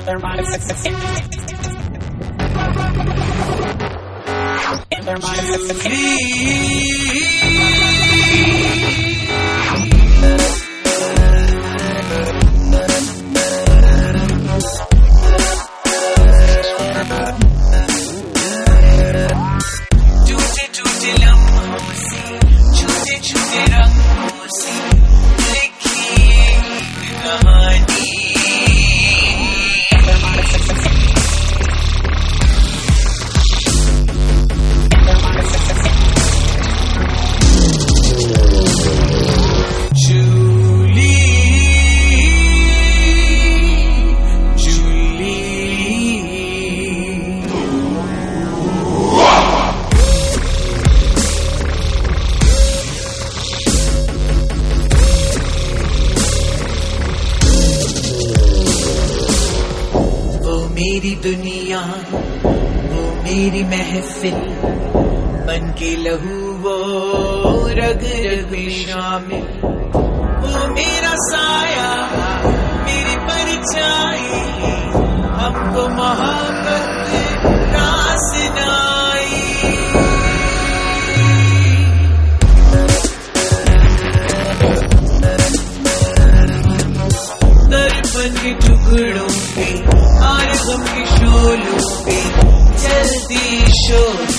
मेरी दुनिया वो मेरी महफिल बन के लहू वो रग रग शामिल, वो मेरा साया मेरी परछाई, हमको मोहब्बत रास नाई। दर्पण के टुकड़ों पे और गम की शोलों पे चलती शोर